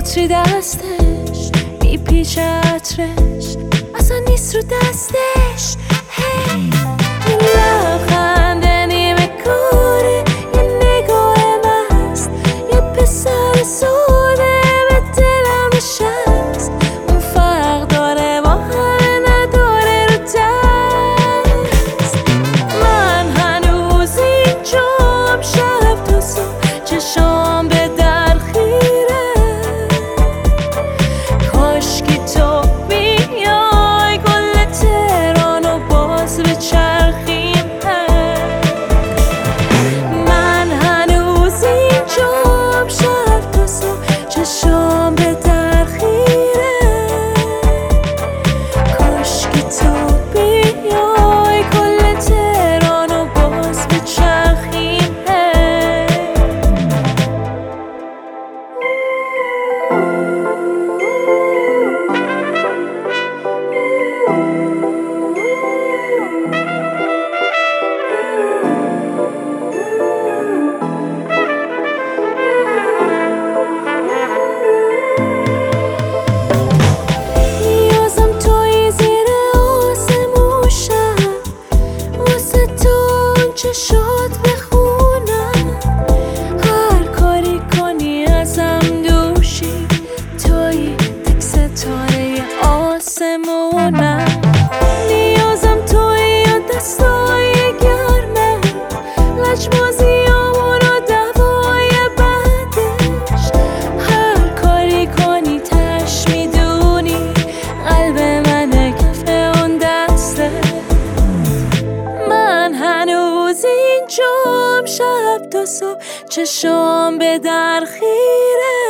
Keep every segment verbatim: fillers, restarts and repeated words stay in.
عطری دستش میپیچه عطرش اصلا نیست رو دستش. هی لبخنده نیمه کوره، یه نگاه مست، یه پسر سوده به دلم نشست. اون فرق داره با همه نداره رو دست. من هنوز اینجام شب تا صبح چشام به در خیره. کاشکی تو بیای گل تهران و باز به چرخیم. من هنوز اینجام شب تا صبح چشام به در خیره. کاشکی تو بیای گل تهران و باز به چرخیم. نیازم توی زیر آسمون شب، واسه تو اون چشات بخونم. هر کاری کنی ازم دوشی، توی تک ستاره آسمونم. نیازم توی دستای گرمه، لجبازیامون و دوای بعدش. هر کاری کنی تش میدونی قلب منه کف اون دسته. من هنوز اینجام شب تا صبح چشام به در خیره.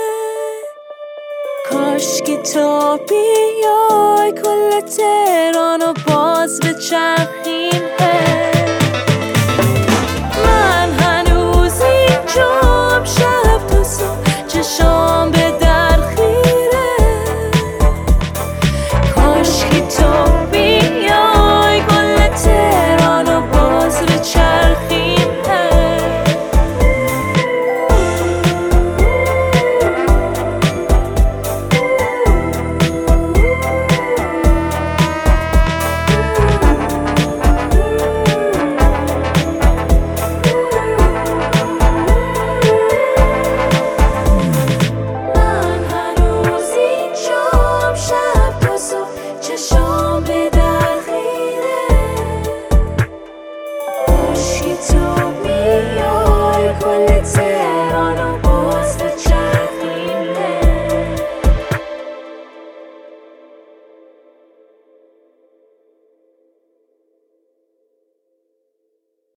کاشکی تو بیای کل تهران و باز به چرخیم.